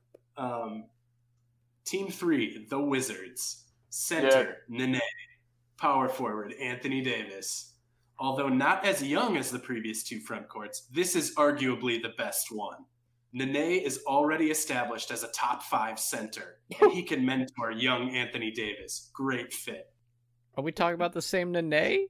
Team 3, the Wizards. Center, Nene. Power forward, Anthony Davis. Although not as young as the previous two front courts, this is arguably the best one. Nene is already established as a top 5 center, and he can mentor young Anthony Davis. Great fit. Are we talking about the same Nene?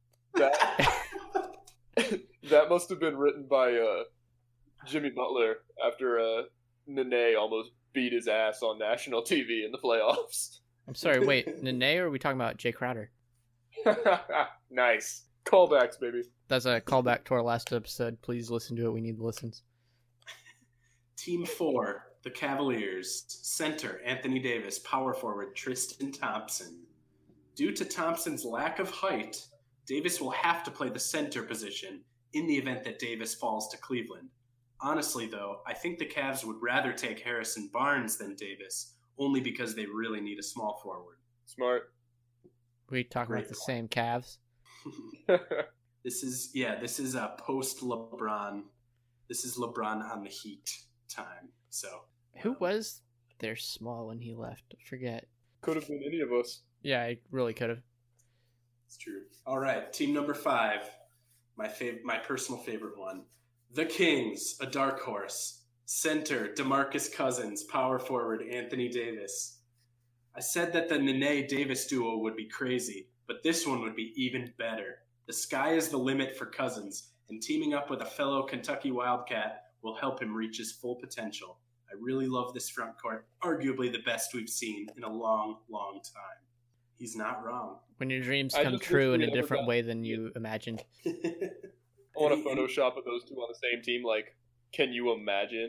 That must have been written by Jimmy Butler after Nene almost beat his ass on national TV in the playoffs. I'm sorry, wait, Nene, or are we talking about Jay Crowder? Nice. Callbacks, baby. That's a callback to our last episode. Please listen to it. We need the listens. Team 4, the Cavaliers. Center, Anthony Davis. Power forward, Tristan Thompson. Due to Thompson's lack of height, Davis will have to play the center position in the event that Davis falls to Cleveland. Honestly, though, I think the Cavs would rather take Harrison Barnes than Davis, only because they really need a small forward. Smart. We talking about the same Cavs? This is a post LeBron. This is LeBron on the Heat time. So who was their small when he left? I forget. Could have been any of us. Yeah, I really could have. It's true. All right, team number 5, my personal favorite one, the Kings, a dark horse. Center, DeMarcus Cousins. Power forward, Anthony Davis. I said that the Nene-Davis duo would be crazy, but this one would be even better. The sky is the limit for Cousins, and teaming up with a fellow Kentucky Wildcat will help him reach his full potential. I really love this front court, arguably the best we've seen in a long, long time. He's not wrong. When your dreams come true in a different way than you imagined. I want to Photoshop of those two on the same team, like, can you imagine?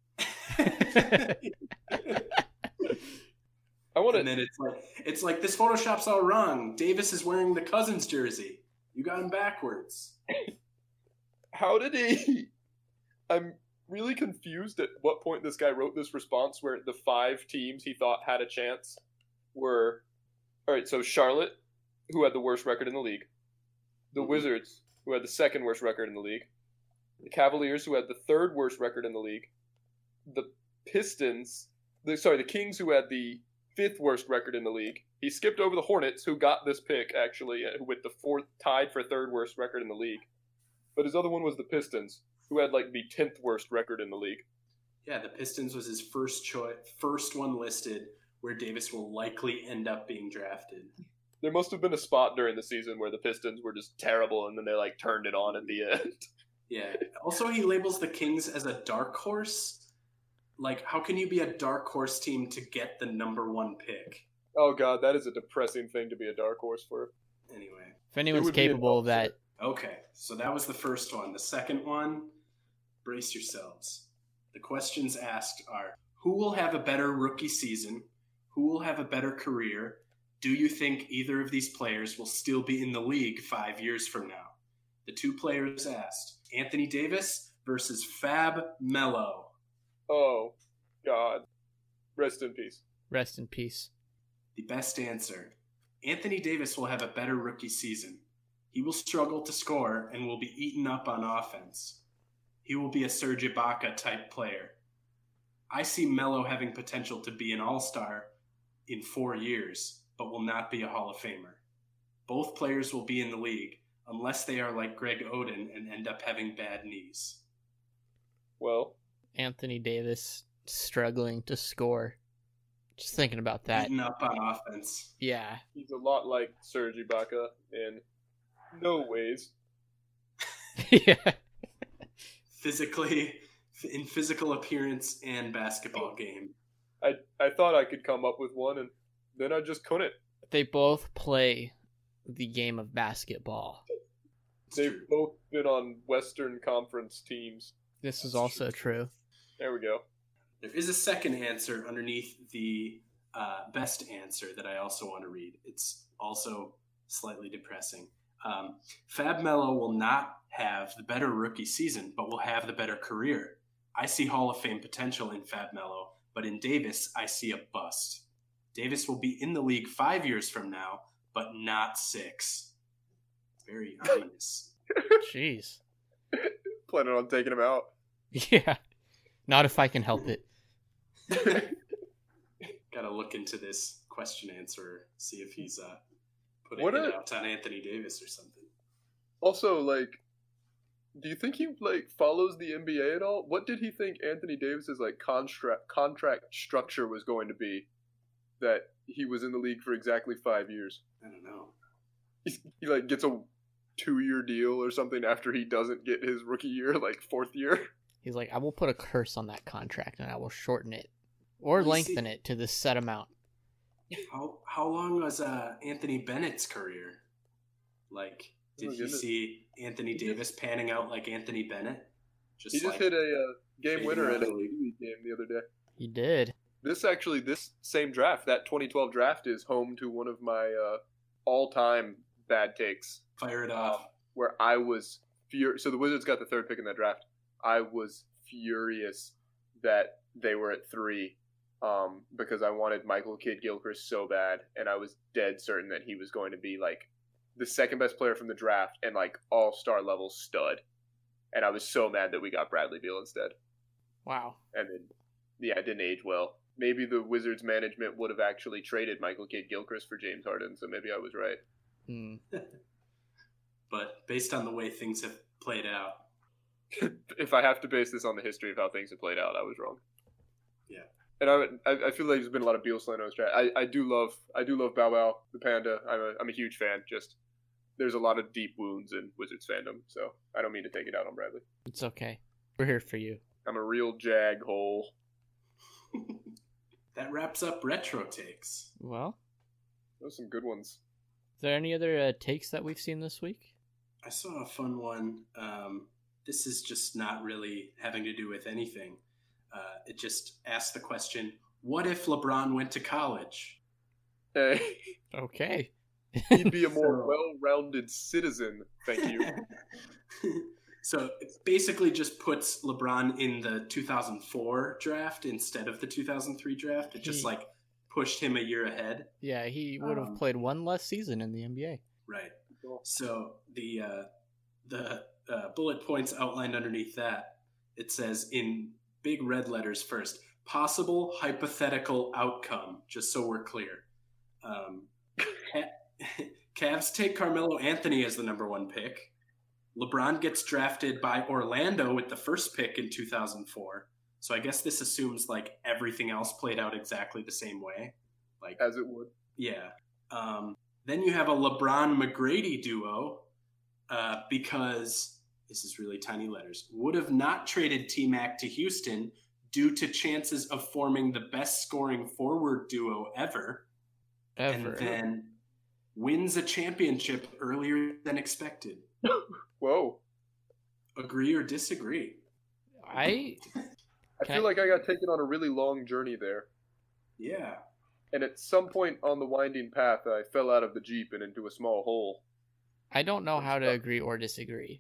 And then it's like this Photoshop's all wrong. Davis is wearing the Cousins jersey. You got him backwards. How did he? I'm really confused at what point this guy wrote this response where the 5 teams he thought had a chance were... All right, so Charlotte, who had the worst record in the league. The Wizards, who had the 2nd worst record in the league. The Cavaliers, who had the 3rd worst record in the league. The Kings, who had the 5th worst record in the league. He skipped over the Hornets, who got this pick, actually, with the 4th, tied for 3rd worst record in the league. But his other one was the Pistons, who had, like, the 10th worst record in the league. Yeah, the Pistons was his first one listed, where Davis will likely end up being drafted. There must have been a spot during the season where the Pistons were just terrible, and then they, like, turned it on at the end. Yeah. Also, he labels the Kings as a dark horse. Like, how can you be a dark horse team to get the number 1 pick? Oh, God, that is a depressing thing to be a dark horse for. Anyway. If anyone's capable of that. Okay, so that was the first one. The second one, brace yourselves. The questions asked are, who will have a better rookie season? Who will have a better career? Do you think either of these players will still be in the league 5 years from now? The 2 players asked, Anthony Davis versus Fab Melo. Oh, God. Rest in peace. Rest in peace. The best answer. Anthony Davis will have a better rookie season. He will struggle to score and will be eaten up on offense. He will be a Serge Ibaka type player. I see Melo having potential to be an all-star in 4 years, but will not be a Hall of Famer. Both players will be in the league unless they are like Greg Oden and end up having bad knees. Well, Anthony Davis struggling to score. Just thinking about that. Beaten up on offense. Yeah. he's a lot like Serge Ibaka in no ways. Yeah. Physically, in physical appearance and basketball game. I thought I could come up with one, and then I just couldn't. They both play the game of basketball. It's They've true. both been on Western Conference teams. This is That's also true. There we go. There is a second answer underneath the best answer that I also want to read. It's also slightly depressing. Fab Melo will not have the better rookie season, but will have the better career. I see Hall of Fame potential in Fab Melo, but in Davis, I see a bust. Davis will be in the league 5 years from now, but not 6. Very ominous. Jeez. Planning on taking him out. Yeah. Not if I can help it. Gotta look into this question answer, see if he's putting What it a- out on Anthony Davis or something. Also, like, do you think he like follows the NBA at all? What did he think Anthony Davis's like contract structure was going to be? That he was in the league for exactly 5 years. I don't know. He like gets a 2-year deal or something after he doesn't get his rookie year, like 4th year. He's like, I will put a curse on that contract and I will shorten it. Or Let me lengthen see. it to the set amount. How long was Anthony Bennett's career? Like, did Oh, you goodness. see Anthony Davis panning out like Anthony Bennett? He just like, hit a game fading winner out in a of the league. league game the other day. He did. This same draft, that 2012 draft, is home to one of my all-time bad takes. fire it off. Where I was furious. So the Wizards got the 3rd pick in that draft. I was furious that they were at 3 because I wanted Michael Kidd-Gilchrist so bad, and I was dead certain that he was going to be like the second best player from the draft and like all-star level stud. And I was so mad that we got Bradley Beal instead. Wow. And then, yeah, it didn't age well. Maybe the Wizards management would have actually traded Michael Kidd-Gilchrist for James Harden, so maybe I was right. Hmm. But based on the way things have played out, If I have to base this on the history of how things have played out, I was wrong. Yeah. And I feel like there's been a lot of Beal slander on this draft. I do love Bow Wow, the Panda. I'm a huge fan. Just there's a lot of deep wounds in Wizards fandom, so I don't mean to take it out on Bradley. It's okay. We're here for you. I'm a real jag hole. that wraps up retro takes. Well, Those are some good ones. is there any other takes that we've seen this week? I saw a fun one. This is just not really having to do with anything. It just asked the question, what if LeBron went to college? Hey, Okay. he'd be a more So- well-rounded citizen. Thank you. So it basically just puts LeBron in the 2004 draft instead of the 2003 draft. It just He- like pushed him a year ahead. Yeah, he would have Um, played one less season in the NBA. Right. So the bullet points outlined underneath that, it says in big red letters first, possible hypothetical outcome, just so we're clear. Cavs take Carmelo Anthony as the number 1 pick. LeBron gets drafted by Orlando with the first pick in 2004. So I guess this assumes like everything else played out exactly the same way. Like As it would. yeah. Then you have a LeBron McGrady duo because this is really tiny letters. Would have not traded T-Mac to Houston due to chances of forming the best scoring forward duo ever. Ever. And then wins a championship earlier than expected. Whoa. Agree or disagree? I I Can feel I- like I got taken on a really long journey there. Yeah. And at some point on the winding path, I fell out of the Jeep and into a small hole. don't know how to agree or disagree.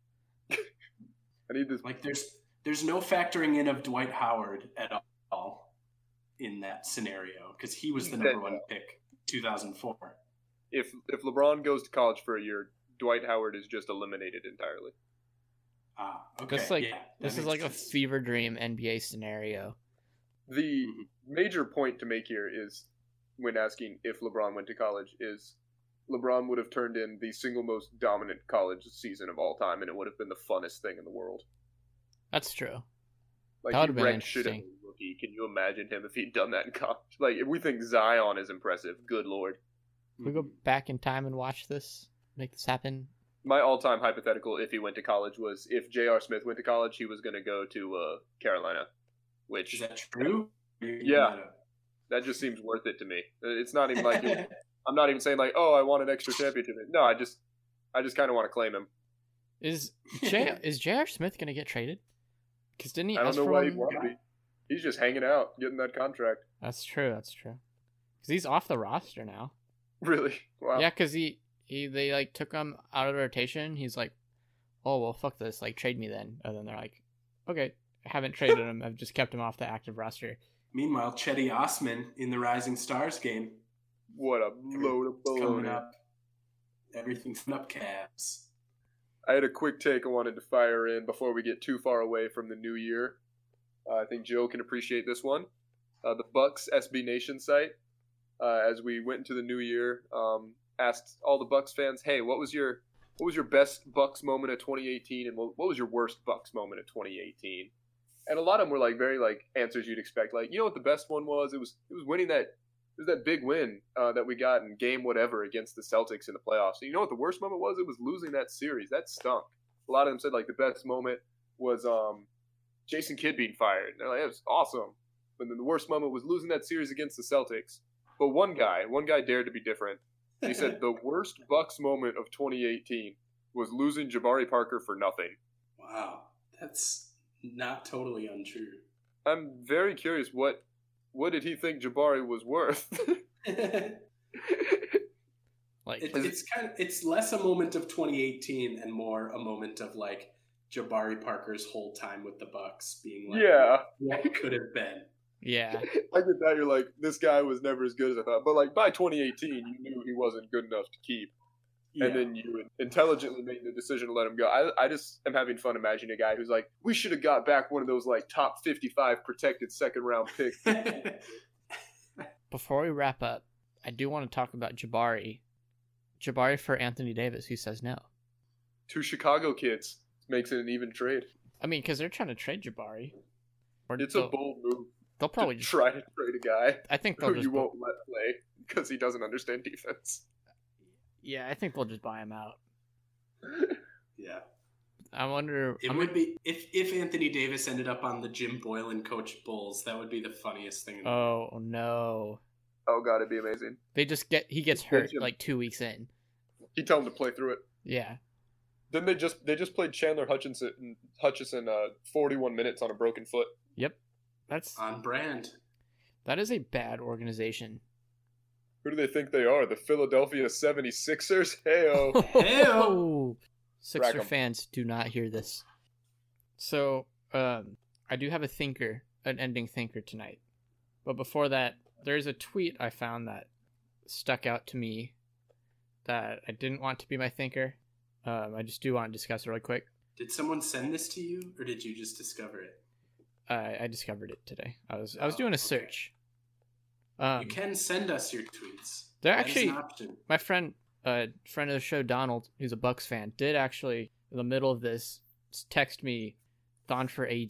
I need this. Like there's no factoring in of Dwight Howard at all in that scenario because he was the number 1 pick 2004. If LeBron goes to college for a year, Dwight Howard is just eliminated entirely. Okay. This like yeah, that this is makes like a sense. fever dream NBA scenario. The major point to make here is, when asking if LeBron went to college, is LeBron would have turned in the single most dominant college season of all time, and it would have been the funnest thing in the world. That's true. Like, That would have he been wrecked shit out of interesting. a rookie. Can you imagine him if he'd done that in college? Like, if we think Zion is impressive, good lord. Can we go back in time and watch this? Make this happen? My all-time hypothetical, if he went to college, was if J.R. Smith went to college, he was going to go to Carolina. Is Which, that true? Yeah. that just seems worth it to me. It's not even like, I'm not even saying like, oh, I want an extra championship. No, I just kind of want to claim him. Is J.R. Smith going to get traded? Because didn't he I don't ask know for why one? he'd want to be. He's just hanging out, getting that contract. That's true. Because he's off the roster now. Really? Wow. Yeah, because they like took him out of the rotation. He's like, oh well, fuck this. Like, trade me then. And then they're like, okay, I haven't traded him. I've just kept him off the active roster. Meanwhile, Chetty Osman in the Rising Stars game. What a load of It's coming baloney. up. Everything's coming up, Cavs. I had a quick take I wanted to fire in before we get too far away from the new year. I think Joe can appreciate this one. The Bucks SB Nation site, as we went into the new year, asked all the Bucks fans, "Hey, what was your best Bucks moment of 2018, and what was your worst Bucks moment of 2018?" And a lot of them were like very like answers you'd expect. Like, you know what the best one was? It was winning that. It was that big win that we got in game whatever against the Celtics in the playoffs. And you know what the worst moment was? It was losing that series. That stunk. A lot of them said like the best moment was Jason Kidd being fired. And they're like, it was awesome. But then the worst moment was losing that series against the Celtics. But one guy dared to be different. He said the worst Bucks moment of 2018 was losing Jabari Parker for nothing. Wow, that's not totally untrue. I'm very curious what did he think Jabari was worth? Like, It's less a moment of 2018 and more a moment of like Jabari Parker's whole time with the Bucks being like, Yeah. what could have been? yeah, I get that. You're like, this guy was never as good as I thought. But like by 2018, you knew he wasn't good enough to keep. Yeah. And then you intelligently made the decision to let him go. I just am having fun imagining a guy who's like, we should have got back one of those like top 55 protected second round picks. before we wrap up, I do want to talk about Jabari. Jabari for Anthony Davis, who says no. Two Chicago kids makes it an even trade. I mean, because they're trying to trade Jabari. Or It's a bold move they'll probably to just try to trade a guy I think they'll who just you won't let play because he doesn't understand defense. Yeah, I think they'll just buy him out. Yeah. I wonder. It would be if Anthony Davis ended up on the Jim Boylan coach Bulls, that would be the funniest thing in the world. Oh no! Oh god, it'd be amazing. He gets Just hurt bench him. like 2 weeks in. He'd tell him to play through it. Yeah, Then they just played Chandler Hutchison 41 minutes on a broken foot. that's On brand. that is a bad organization. Who do they think they are? The Philadelphia 76ers? Heyo. Oh, Sixer Rack 'em. fans do not hear this. So, I do have an ending thinker tonight. But before that, there's a tweet I found that stuck out to me that I didn't want to be my thinker. I just do want to discuss it really quick. Did someone send this to you, or did you just discover it? I discovered it today. I was doing a okay. search. You can send us your tweets. They're That is actually an option. my friend of the show, Donald, who's a Bucks fan, did actually in the middle of this text me, "Gone for AD."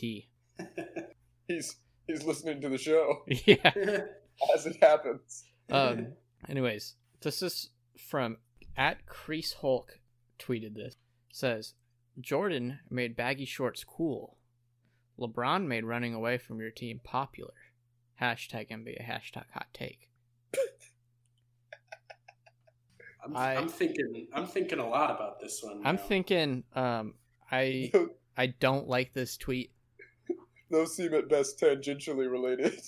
He's listening to the show Yeah. as it happens. Anyways, this is from @CreaseHulk tweeted this. Says, Jordan made baggy shorts cool. LeBron made running away from your team popular. #NBA, #hot take. I'm thinking a lot about this one. I'm now. thinking, I don't like this tweet. Those seem at best tangentially related.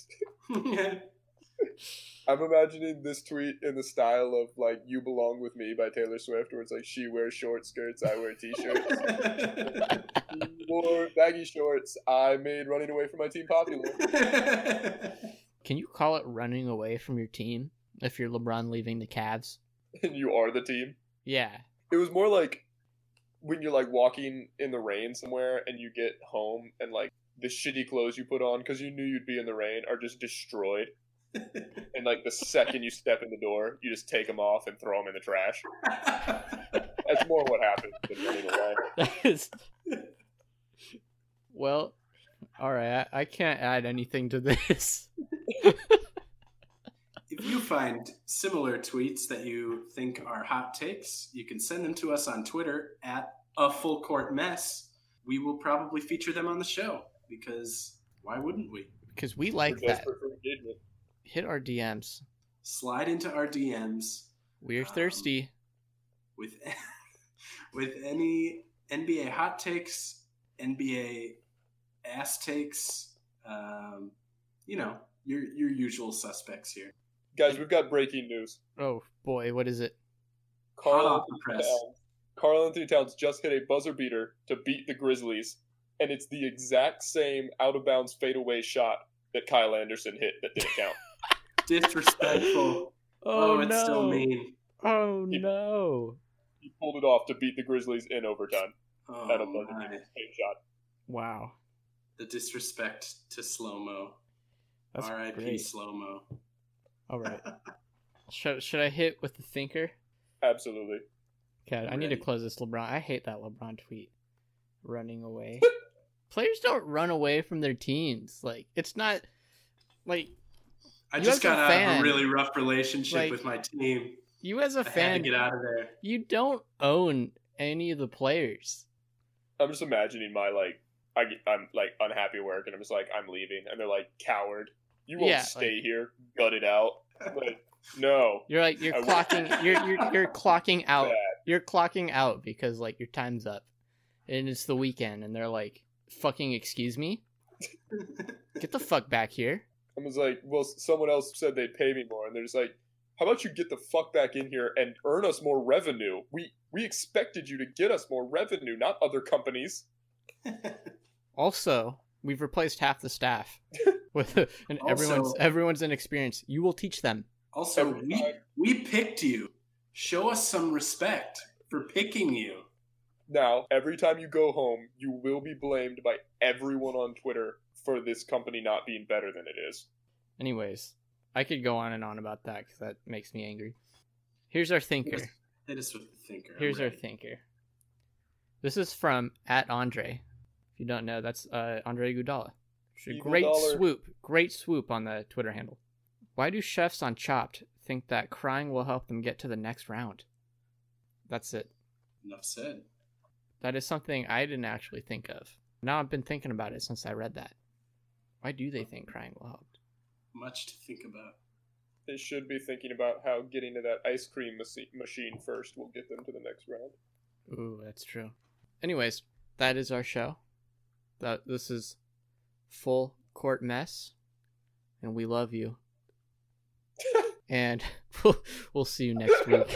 I'm imagining this tweet in the style of like "You Belong with Me" by Taylor Swift, where it's like she wears short skirts, I wear t-shirts. He wore baggy shorts, I made running away from my team popular. Can you call it running away from your team if you're LeBron leaving the Cavs? And you are the team. Yeah. It was more like when you're like walking in the rain somewhere and you get home and like the shitty clothes you put on because you knew you'd be in the rain are just destroyed. And like the second you step in the door, you just take them off and throw them in the trash. That's more what happens than running away. That is... Well, all right. I can't add anything to this. If you find similar tweets that you think are hot takes, you can send them to us on Twitter at @AFullCourtMess. We will probably feature them on the show because why wouldn't we? Because we like We're that. desperate for engagement. Hit our DMs. Slide into our DMs We're thirsty. with with any NBA hot takes, NBA ass takes, your usual suspects here. Guys, we've got breaking news. Oh boy, what is it? Hot off the press. Karl Anthony Towns just hit a buzzer beater to beat the Grizzlies, and it's the exact same out-of-bounds fadeaway shot that Kyle Anderson hit that didn't count. Disrespectful. Oh, it's so mean. Oh He- no. He pulled it off to beat the Grizzlies in overtime. Oh, At a buzzer my. beater shot. Wow. The disrespect to slow-mo. That's R.I.P. great. slow-mo. All right. Should I hit with the thinker? Absolutely. Okay, I I'm need to ready. close this LeBron. I hate that LeBron tweet. Running away. Players don't run away from their teams. Like, it's not like I You just as a got out of fan, a really rough relationship like, with my team. you as a I had to fan, get out of there. you don't own any of the players. I'm just imagining I'm like unhappy at work, and I'm just like, I'm leaving, and they're like, coward, you won't Yeah, stay here, gut it out. Like, no. You're like you're I- clocking you're clocking out. Bad. You're clocking out because like your time's up. And it's the weekend and they're like, fucking excuse me? Get the fuck back here. I was like, well, someone else said they'd pay me more, and they're just like, how about you get the fuck back in here and earn us more revenue? We expected you to get us more revenue, not other companies. Also, we've replaced half the staff with and Also- everyone's inexperienced. You will teach them. Also, Every we, time. we picked you. Show us some respect for picking you. Now, every time you go home, you will be blamed by everyone on Twitter for this company not being better than it is. Anyways, I could go on and on about that because that makes me angry. Here's our thinker. Hit us with the thinker. I'm Here's our ready. thinker. This is from @Andre. If you don't know, that's Andre Iguodala. Great Iguodala. great swoop on the Twitter handle. Why do chefs on Chopped think that crying will help them get to the next round? That's it. Enough said. That is something I didn't actually think of. Now I've been thinking about it since I read that. Why do they think crying will help? Much to think about. They should be thinking about how getting to that ice cream machine first will get them to the next round. Ooh, that's true. Anyways, that is our show. This is Full Court Mess, and we love you. And we'll see you next week.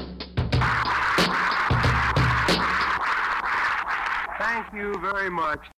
Thank you very much.